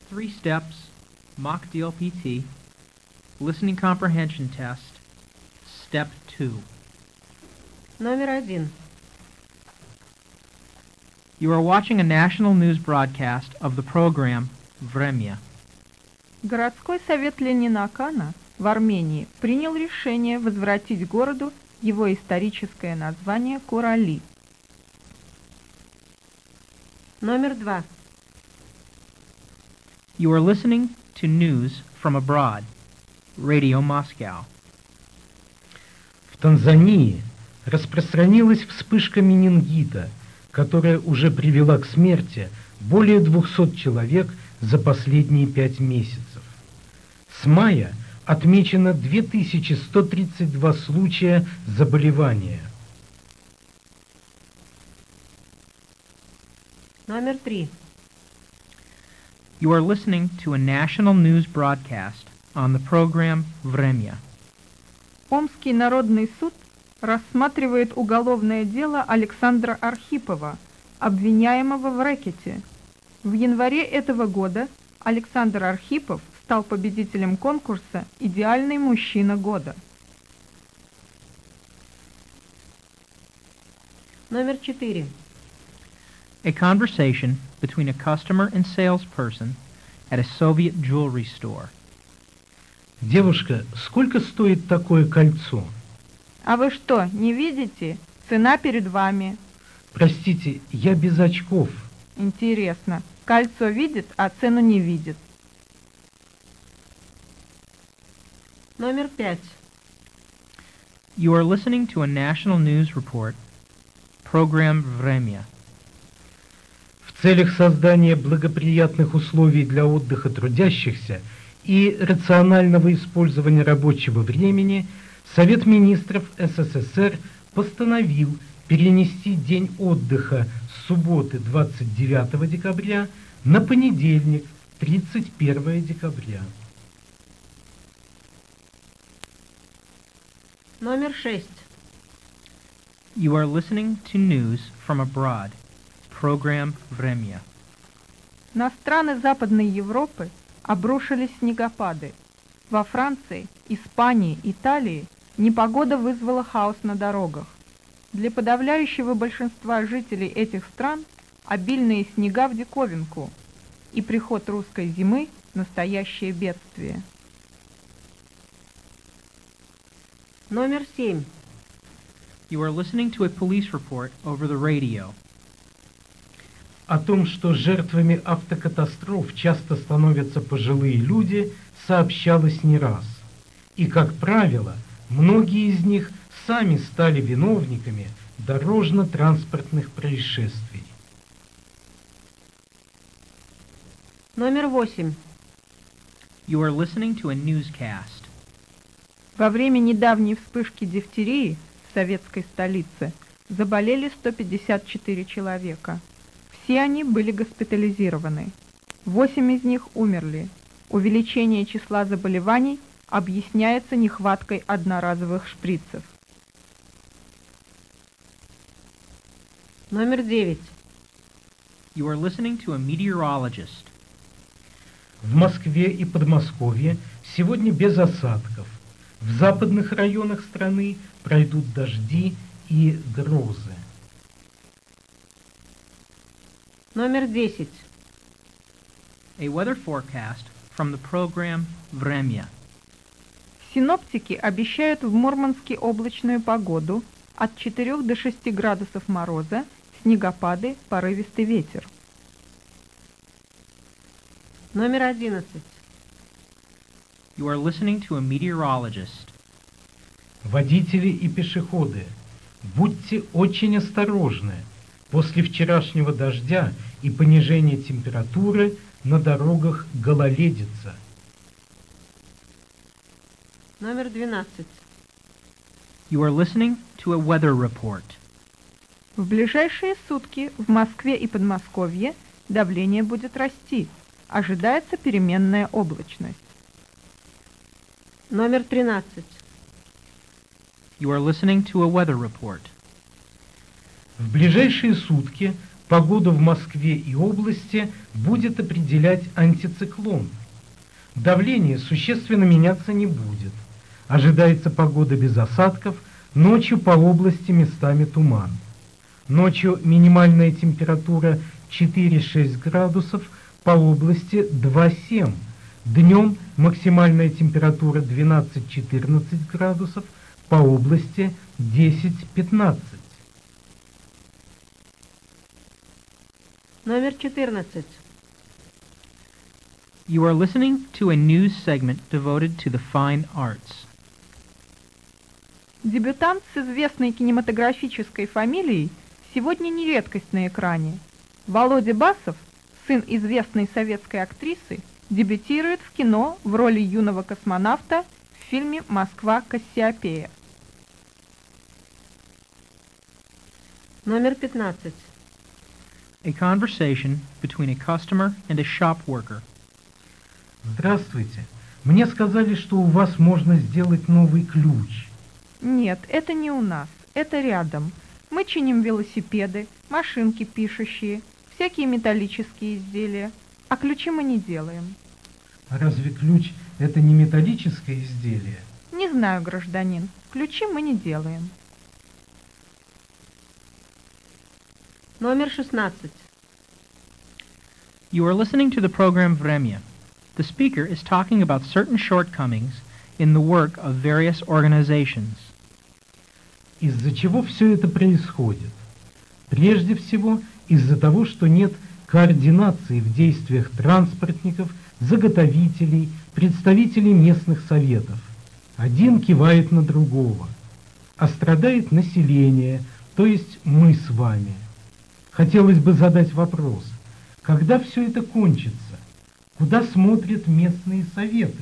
3 steps, mock DLPT, listening comprehension test, step 2. Номер 1. You are watching a national news broadcast of the program Vremya. Городской совет Ленина-Акана в Армении принял решение возвратить городу его историческое название Курали. Номер 2. You are listening to news from abroad, Radio Moscow. В Танзании распространилась вспышка менингита, которая уже привела к смерти более 200 человек за последние 5 месяцев. С мая отмечено 2132 случая заболевания. Номер 3. You are listening to a national news broadcast on the program Vremya. Омский народный суд рассматривает уголовное дело Александра Архипова, обвиняемого в рэкете. В январе этого года Александр Архипов стал победителем конкурса «Идеальный мужчина года». Номер 4. A conversation between a customer and salesperson at a Soviet jewelry store. Девушка, сколько стоит такое кольцо? А вы что, не видите? Цена перед вами. Простите, я без очков. Интересно, кольцо видит, а цену не видит. Номер 5. You are listening to a national news report, program Vremya. В целях создания благоприятных условий для отдыха трудящихся и рационального использования рабочего времени Совет министров СССР постановил перенести день отдыха с субботы 29 декабря на понедельник 31 декабря. Номер 6. You are listening to news from abroad, program Vremya. На страны Западной Европы обрушились снегопады. Во Франции, Испании, Италии непогода вызвала хаос на дорогах. Для подавляющего большинства жителей этих стран обильные снега в диковинку, и приход русской зимы – настоящее бедствие. Номер 7. You are listening to a police report over the radio. О том, что жертвами автокатастроф часто становятся пожилые люди, сообщалось не раз. И, как правило, многие из них сами стали виновниками дорожно-транспортных происшествий. Номер 8. You are listening to a newscast. Во время недавней вспышки дифтерии в советской столице заболели 154 человека. Все они были госпитализированы. 8 из них умерли. Увеличение числа заболеваний объясняется нехваткой одноразовых шприцев. Номер 9. You are listening to a meteorologist. В Москве и Подмосковье сегодня без осадков. В западных районах страны пройдут дожди и грозы. Номер 10. A weather forecast from the program Vremya. Синоптики обещают в Мурманске облачную погоду, от 4 до 6 градусов мороза, снегопады, порывистый ветер. Номер 11. You are listening to a meteorologist. Водители и пешеходы, будьте очень осторожны. После вчерашнего дождя и понижения температуры на дорогах гололедица. Номер 12. You are listening to a weather report. В ближайшие сутки в Москве и Подмосковье давление будет расти. Ожидается переменная облачность. Номер 13. You are listening to a weather report. В ближайшие сутки Погоду в Москве и области будет определять антициклон. Давление существенно меняться не будет. Ожидается погода без осадков, ночью по области местами туман. Ночью минимальная температура 4-6 градусов, по области 2-7. Днем максимальная температура 12-14 градусов, по области 10-15. Номер 14. You are listening to a news segment devoted to the fine arts. Дебютант с известной кинематографической фамилией сегодня не редкость на экране. Володя Басов, сын известной советской актрисы, дебютирует в кино в роли юного космонавта в фильме «Москва. Кассиопея». Номер 15. A conversation between a customer and a shop worker. Здравствуйте. Мне сказали, что у вас можно сделать новый ключ. Нет, это не у нас, это рядом. Мы чиним велосипеды, машинки пишущие, всякие металлические изделия, а ключи мы не делаем. А разве ключ – это не металлическое изделие? Не знаю, гражданин, ключи мы не делаем. Номер 16. You are listening to the program Vremya. The speaker is talking about certain shortcomings in the work of various organizations. Из-за чего все это происходит? Прежде всего, из-за того, что нет координации в действиях транспортников, заготовителей, представителей местных советов. Один кивает на другого. А страдает население, то есть мы с вами. Хотелось бы задать вопрос, когда все это кончится? Куда смотрят местные советы?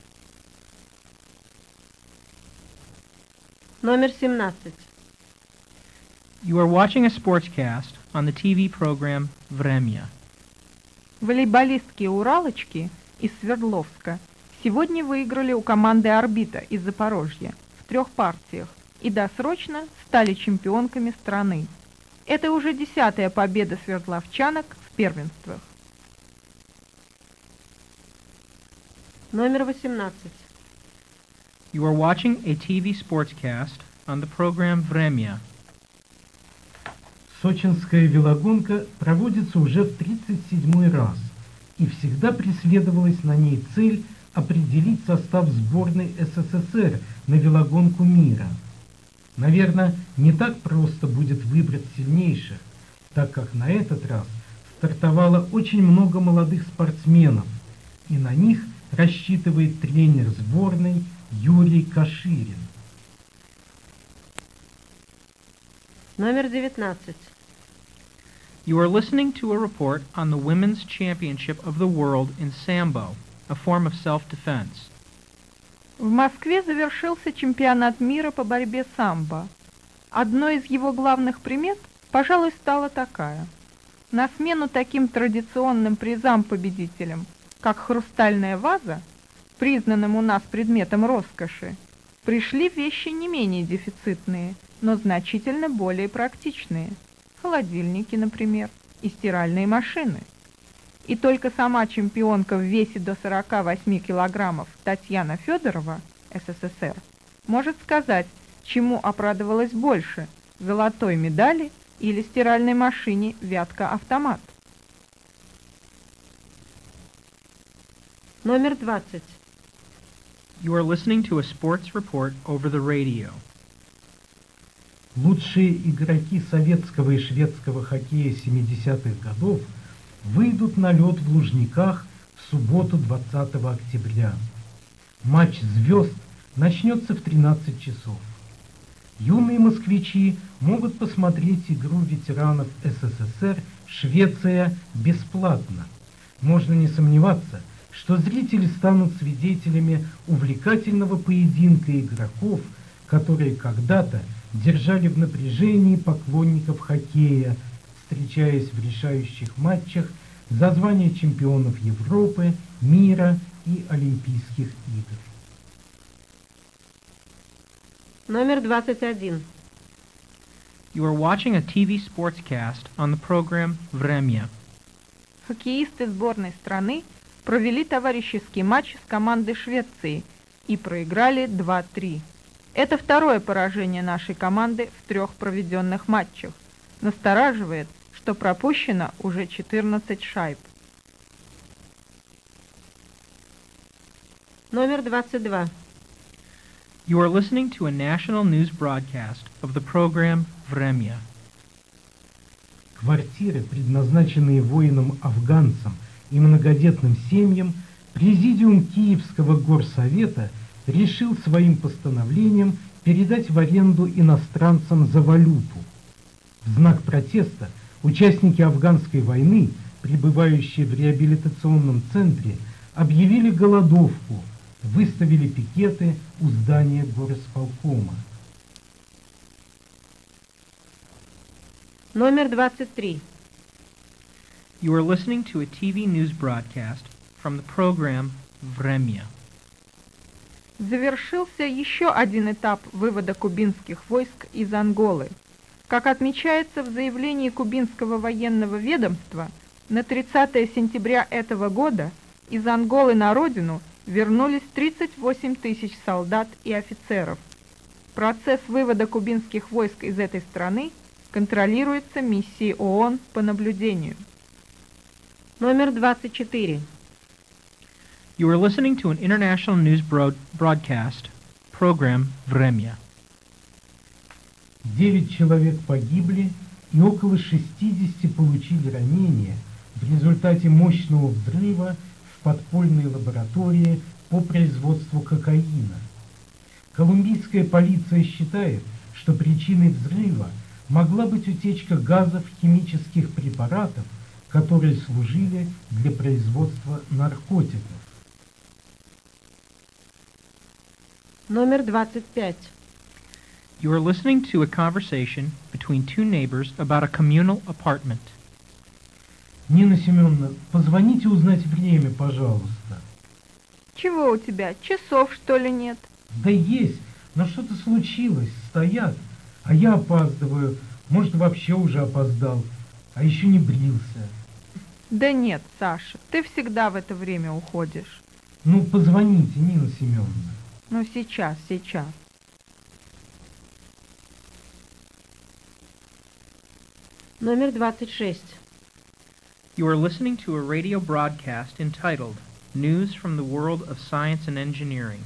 Номер 17. You are watching a sportscast on the TV program Vremya. Волейболистки «Уралочки» из Свердловска сегодня выиграли у команды «Орбита» из Запорожья в 3 партиях и досрочно стали чемпионками страны. Это уже 10-я победа свердловчанок в первенствах. Номер 18. You are watching a TV sportscast on the program Vremya. Сочинская велогонка проводится уже в 37-й раз, и всегда преследовалась на ней цель определить состав сборной СССР на велогонку мира. Наверное, не так просто будет выбрать сильнейших, так как на этот раз стартовало очень много молодых спортсменов, и на них рассчитывает тренер сборной Юрий Каширин. Номер 19. You are listening to a report on the Women's Championship of the World in Sambo, a form of self-defense. В Москве завершился чемпионат мира по борьбе самбо. Одной из его главных примет, пожалуй, стала такая. На смену таким традиционным призам-победителям, как хрустальная ваза, признанным у нас предметом роскоши, пришли вещи не менее дефицитные, но значительно более практичные. Холодильники, например, и стиральные машины. И только сама чемпионка в весе до 48 килограммов Татьяна Федорова, СССР, может сказать, чему обрадовалась больше – золотой медали или стиральной машине «Вятка-автомат». Номер 20. You are listening to a sports report over the radio. Лучшие игроки советского и шведского хоккея 70-х годов выйдут на лед в Лужниках в субботу 20 октября. Матч звезд начнется в 13 часов. Юные москвичи могут посмотреть игру ветеранов СССР «Швеция» бесплатно. Можно не сомневаться, что зрители станут свидетелями увлекательного поединка игроков, которые когда-то держали в напряжении поклонников хоккея, встречаясь в решающих матчах за звание чемпионов Европы, мира и Олимпийских игр. Номер 21. You are watching a TV sportscast on the program Vremya. Хоккеисты сборной страны провели товарищеский матч с командой Швеции и проиграли 2-3. Это второе поражение нашей команды в 3 проведенных матчах. Настораживает, что пропущено уже 14 шайб. Номер 22. You are listening to a national news broadcast of the program Vremya. Квартиры, предназначенные воинам-афганцам и многодетным семьям, Президиум Киевского горсовета решил своим постановлением передать в аренду иностранцам за валюту. В знак протеста участники афганской войны, пребывающие в реабилитационном центре, объявили голодовку, выставили пикеты у здания горосполкома. Номер 23. You are listening to a TV news broadcast from the program Vremya. Завершился еще один этап вывода кубинских войск из Анголы. Как отмечается в заявлении кубинского военного ведомства, на 30 сентября этого года из Анголы на родину вернулись 38 тысяч солдат и офицеров. Процесс вывода кубинских войск из этой страны контролируется миссией ООН по наблюдению. Номер 24. You are listening to an international news broadcast program Vremya. 9 человек погибли и около 60 получили ранения в результате мощного взрыва в подпольной лаборатории по производству кокаина. Колумбийская полиция считает, что причиной взрыва могла быть утечка газов химических препаратов, которые служили для производства наркотиков. Номер 25. You are listening to a conversation between two neighbors about a communal apartment. Нина Семеновна, позвоните узнать время, пожалуйста. Чего у тебя, часов что ли нет? Да есть, но что-то случилось, стоят, а я опаздываю, может вообще уже опоздал, а еще не брился. Да нет, Саша, ты всегда в это время уходишь. Ну, позвоните, Нина Семеновна. Ну сейчас. Номер 26. You are listening to a radio broadcast entitled News from the World of Science and Engineering.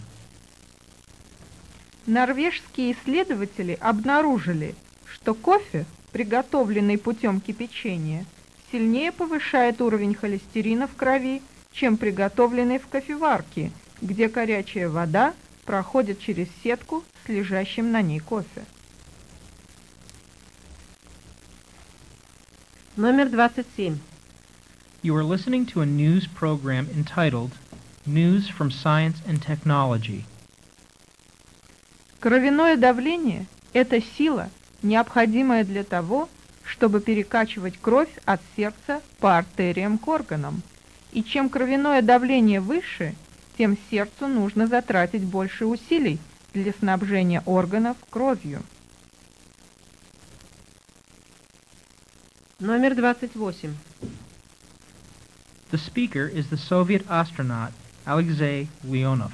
Норвежские исследователи обнаружили, что кофе, приготовленный путем кипячения, сильнее повышает уровень холестерина в крови, чем приготовленный в кофеварке, где горячая вода проходит через сетку с лежащим на ней кофе. Номер 27. You are listening to a news program entitled News from Science and Technology. Кровяное давление – это сила, необходимая для того, чтобы перекачивать кровь от сердца по артериям к органам. И чем кровяное давление выше, тем сердцу нужно затратить больше усилий для снабжения органов кровью. Номер 28. The speaker is the Soviet astronaut Alexei Leonov.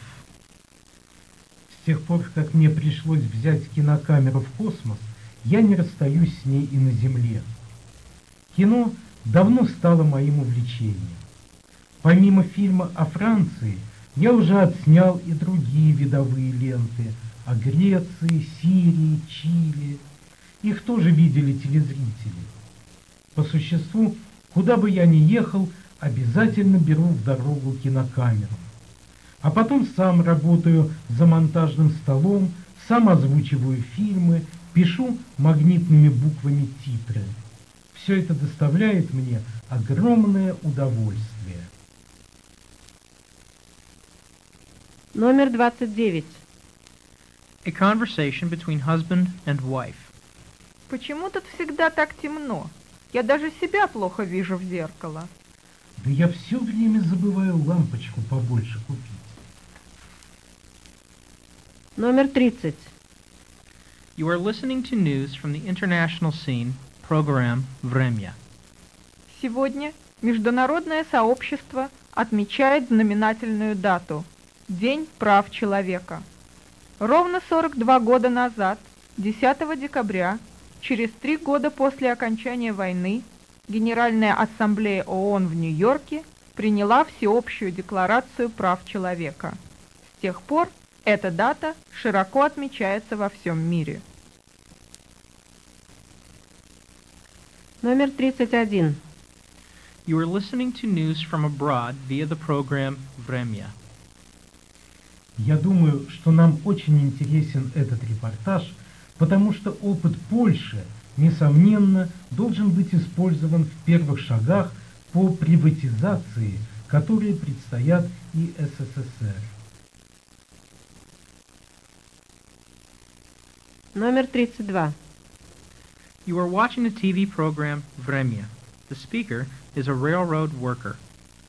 С тех пор, как мне пришлось взять кинокамеру в космос, я не расстаюсь с ней и на Земле. Кино давно стало моим увлечением. Помимо фильма о Франции, я уже отснял и другие видовые ленты о Греции, Сирии, Чили. Их тоже видели телезрители. По существу, куда бы я ни ехал, обязательно беру в дорогу кинокамеру. А потом сам работаю за монтажным столом, сам озвучиваю фильмы, пишу магнитными буквами титры. Все это доставляет мне огромное удовольствие. Номер 29. A conversation between husband and wife. Почему тут всегда так темно? Я даже себя плохо вижу в зеркало. Да я все время забываю лампочку побольше купить. Номер 30. You are listening to news from the international scene, program «Время». Сегодня международное сообщество отмечает знаменательную дату – День прав человека. Ровно 42 года назад, 10 декабря, через 3 года после окончания войны, Генеральная ассамблея ООН в Нью-Йорке приняла Всеобщую декларацию прав человека. С тех пор эта дата широко отмечается во всем мире. Номер 31. You are listening to news from abroad via the program «Время». Я думаю, что нам очень интересен этот репортаж, потому что опыт Польши, несомненно, должен быть использован в первых шагах по приватизации, которые предстоят и СССР. Номер 32. You are watching the TV program «Время». The speaker is a railroad worker.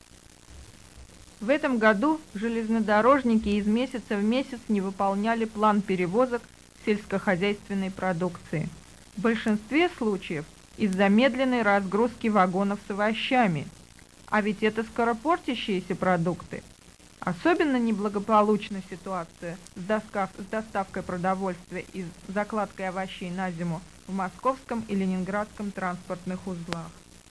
В этом году железнодорожники из месяца в месяц не выполняли план перевозок сельскохозяйственной продукции. В большинстве случаев из-за медленной разгрузки вагонов с овощами. А ведь это скоропортящиеся продукты. Особенно неблагополучна ситуация с доставкой продовольствия и закладкой овощей на зиму в московском и ленинградском транспортных узлах.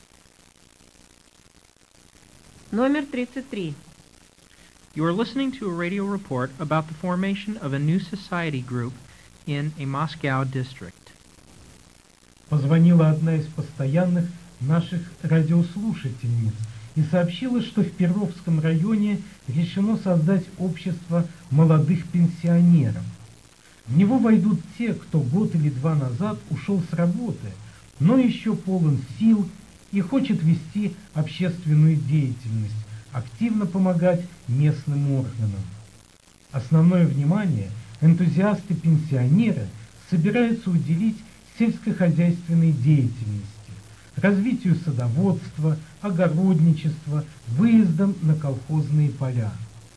Номер 33. You are listening to a radio report about the formation of a new society group in a Moscow district. Позвонила одна из постоянных наших радиослушательниц и сообщила, что в Перовском районе решено создать общество молодых пенсионеров. В него войдут те, кто год или два назад ушел с работы, но еще полон сил и хочет вести общественную деятельность, активно помогать местным органам. Основное внимание энтузиасты-пенсионеры собираются уделить сельскохозяйственной деятельности, развитию садоводства, огородничества, выездам на колхозные поля.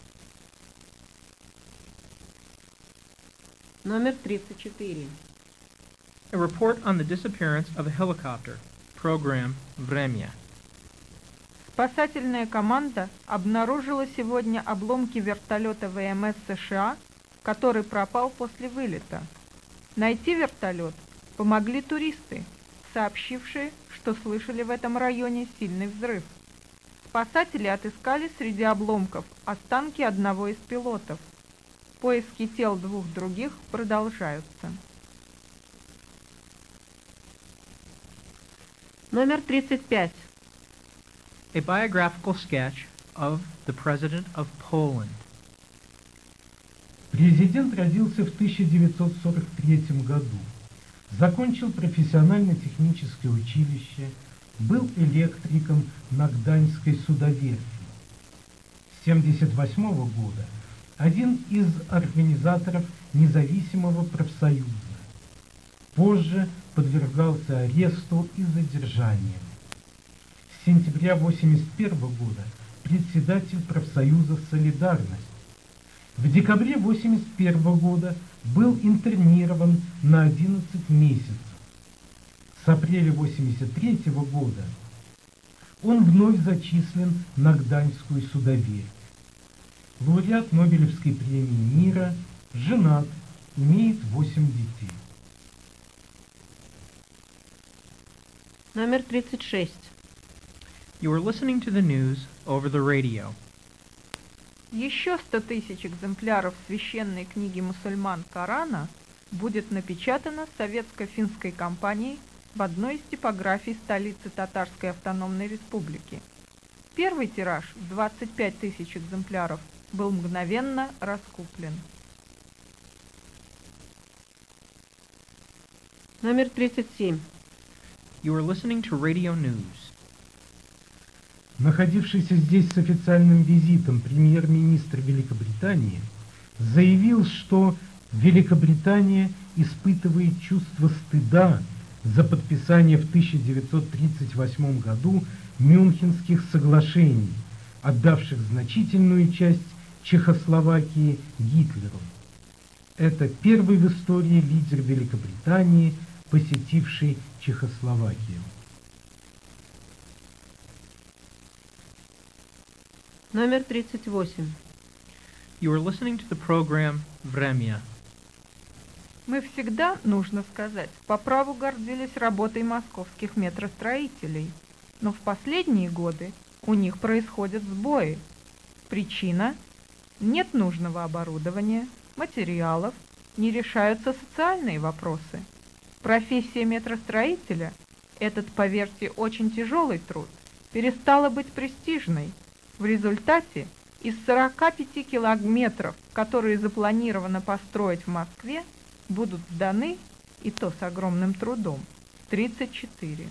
Номер 34. A report on the disappearance of a helicopter. Program «Время». Спасательная команда обнаружила сегодня обломки вертолета ВМС США, который пропал после вылета. Найти вертолет помогли туристы, сообщившие, что слышали в этом районе сильный взрыв. Спасатели отыскали среди обломков останки одного из пилотов. Поиски тел 2 других продолжаются. Номер 35. A biographical sketch of the President of Poland. Президент родился в 1943 году. Закончил профессионально-техническое училище, был электриком на Гданьской судоверфи. С 1978 года один из организаторов независимого профсоюза. Позже подвергался аресту и задержанию. С сентября 1981 года председатель профсоюза «Солидарность». В декабре 1981 года был интернирован на 11 месяцев. С апреля 1983 года он вновь зачислен на Гданьскую судоверфь. Лауреат Нобелевской премии мира, женат, имеет 8 детей. Номер 36. You are listening to the news over the radio. Еще 100 тысяч экземпляров священной книги мусульман Корана будет напечатано советско-финской компанией в одной из типографий столицы Татарской автономной республики. Первый тираж в 25 тысяч экземпляров был мгновенно раскуплен. Номер 37. You are listening to radio news. Находившийся здесь с официальным визитом премьер-министр Великобритании заявил, что Великобритания испытывает чувство стыда за подписание в 1938 году Мюнхенских соглашений, отдавших значительную часть Чехословакии Гитлеру. Это первый в истории лидер Великобритании, посетивший Чехословакию. Номер 38. You are listening to the program Vremya. Мы всегда, нужно сказать, по праву гордились работой московских метростроителей, но в последние годы у них происходят сбои. Причина – нет нужного оборудования, материалов, не решаются социальные вопросы. Профессия метростроителя, этот, поверьте, очень тяжелый труд, перестала быть престижной. В результате из 45 километров, которые запланировано построить в Москве, будут сданы, и то с огромным трудом, 34.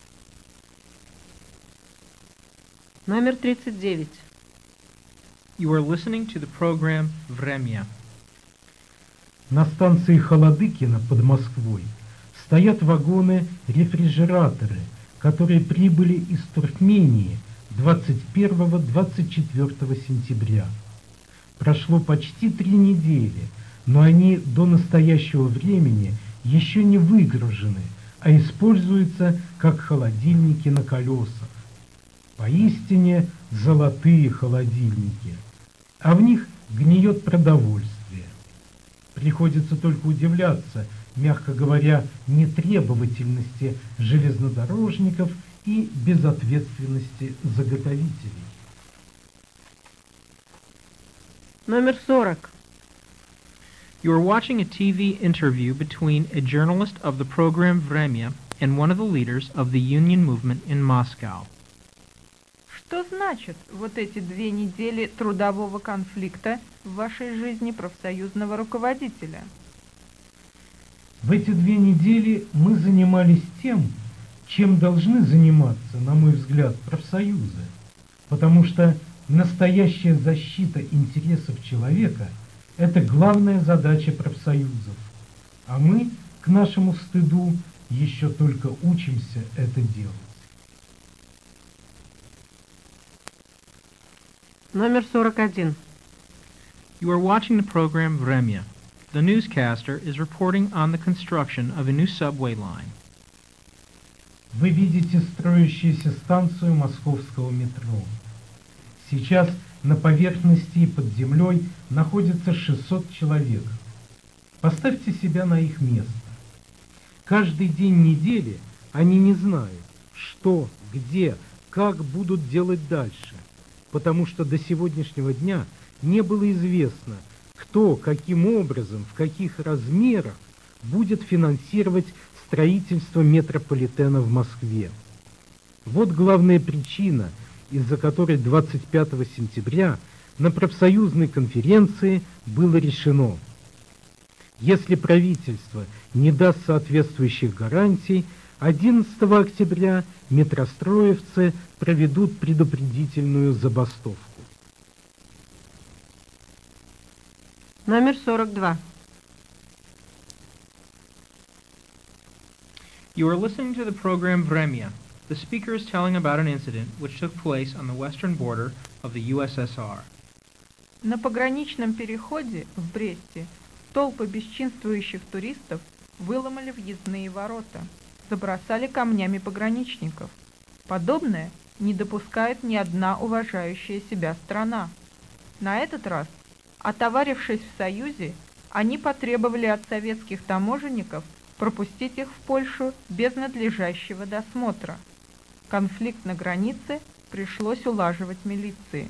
Номер 39. You are listening to the program Vremya. На станции Холодыкино под Москвой стоят вагоны-рефрижераторы, которые прибыли из Туркмении 21-24 сентября. Прошло почти 3 недели, но они до настоящего времени еще не выгружены, а используются как холодильники на колесах. Поистине золотые холодильники, а в них гниет продовольствие. Приходится только удивляться, мягко говоря, нетребовательности железнодорожников и безответственности заготовителей. Номер 40. You are watching a TV interview between a journalist of the program Vremya and one of the leaders of the union movement in Moscow. Что значит вот эти 2 недели трудового конфликта в вашей жизни профсоюзного руководителя? В эти 2 недели мы занимались тем, чем должны заниматься, на мой взгляд, профсоюзы, потому что настоящая защита интересов человека – это главная задача профсоюзов, а мы, к нашему стыду, еще только учимся это делать. Номер 41. You are watching the program Vremya. The newscaster is reporting on the construction of a new subway line. Вы видите строящуюся станцию московского метро. Сейчас на поверхности и под землей находится 600 человек. Поставьте себя на их место. Каждый день недели они не знают, что, где, как будут делать дальше, потому что до сегодняшнего дня не было известно, кто, каким образом, в каких размерах будет финансировать строительство метрополитена в Москве. Вот главная причина, из-за которой 25 сентября на профсоюзной конференции было решено: если правительство не даст соответствующих гарантий, 11 октября метростроевцы проведут предупредительную забастовку. Номер 42. You are listening to the program Vremya. The speaker is telling about an incident which took place on the western border of the USSR. На пограничном переходе в Бресте толпы бесчинствующих туристов выломали въездные ворота, забросали камнями пограничников. Подобное не допускает ни одна уважающая себя страна. На этот раз, отоварившись в Союзе, они потребовали от советских таможенников пропустить их в Польшу без надлежащего досмотра. Конфликт на границе пришлось улаживать милиции.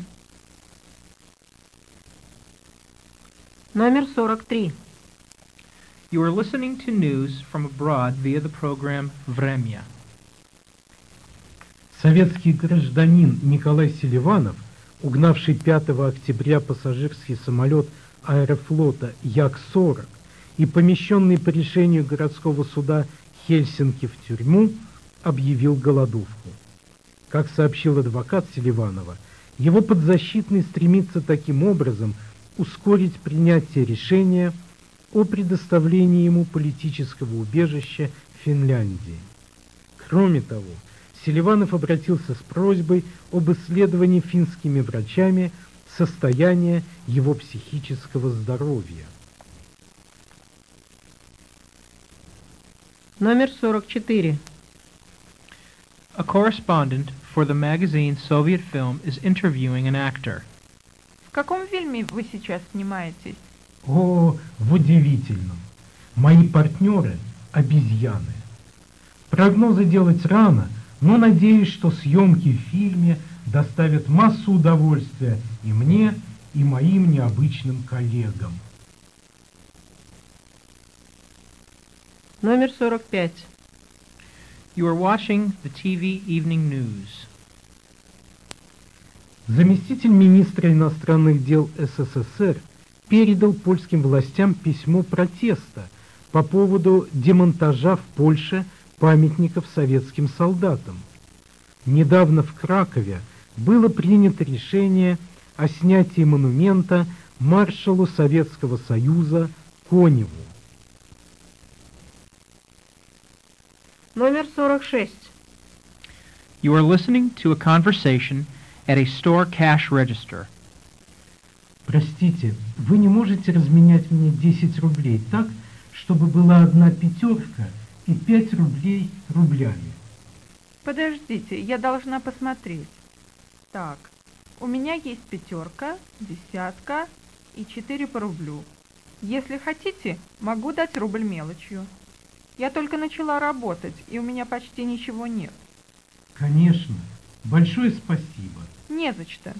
Номер 43. You are listening to news from abroad via the program Vremya. Советский гражданин Николай Селиванов, угнавший 5 октября пассажирский самолет аэрофлота Як-40 и помещенный по решению городского суда Хельсинки в тюрьму, объявил голодовку. Как сообщил адвокат Селиванова, его подзащитный стремится таким образом ускорить принятие решения о предоставлении ему политического убежища в Финляндии. Кроме того, Селиванов обратился с просьбой об исследовании финскими врачами состояния его психического здоровья. Номер 44. A correspondent for the magazine Soviet Film is interviewing an actor. В каком фильме вы сейчас снимаетесь? О, в удивительном. Мои партнеры – обезьяны. Прогнозы делать рано, но надеюсь, что съемки в фильме доставят массу удовольствия и мне, и моим необычным коллегам. Номер 45. You are watching the TV evening news. Заместитель министра иностранных дел СССР передал польским властям письмо протеста по поводу демонтажа в Польше памятников советским солдатам. Недавно в Кракове было принято решение о снятии монумента маршалу Советского Союза Коневу. Номер 46. You are listening to a conversation at a store cash register. Простите, вы не можете разменять мне 10 рублей так, чтобы была одна пятерка и 5 рублей рублями? Подождите, я должна посмотреть. Так, у меня есть 5, 10 и 4 по рублю. Если хотите, могу дать рубль мелочью. Я только начала работать, и у меня почти ничего нет. Конечно. Большое спасибо. Не за что.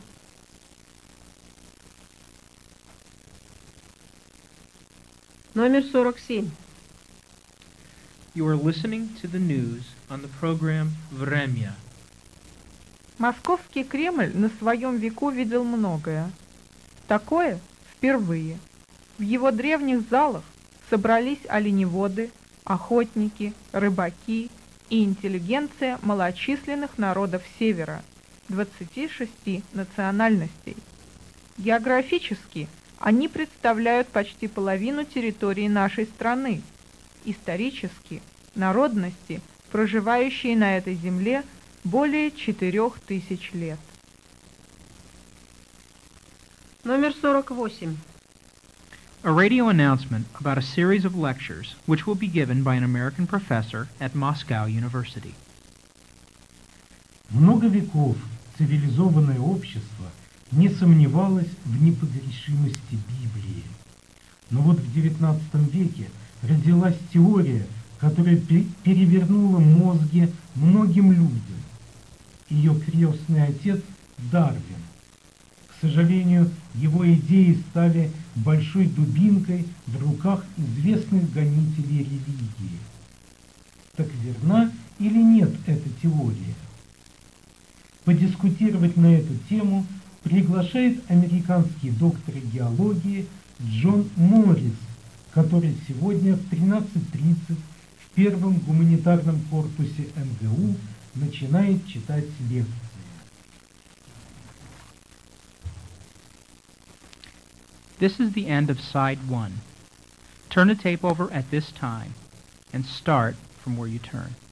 Номер 47. You are listening to the news on the program Vremya. Московский Кремль на своем веку видел многое. Такое впервые. В его древних залах собрались оленеводы, охотники, рыбаки и интеллигенция малочисленных народов Севера, 26 национальностей. Географически они представляют почти половину территории нашей страны. Исторически народности, проживающие на этой земле более 4000 лет. Номер 48. A radio announcement about a series of lectures which will be given by an American professor at Moscow University. Много веков цивилизованное общество не сомневалось в непогрешимости Библии. Но вот в XIX веке родилась теория, которая перевернула мозги многим людям. Ее крестный отец Дарвин. К сожалению, его идеи стали большой дубинкой в руках известных гонителей религии. Так верна или нет эта теория? Подискутировать на эту тему приглашает американский доктор геологии Джон Моррис, который сегодня в 13:30 в первом гуманитарном корпусе МГУ начинает читать лекции. This is the end of side 1. Turn the tape over at this time and start from where you turn.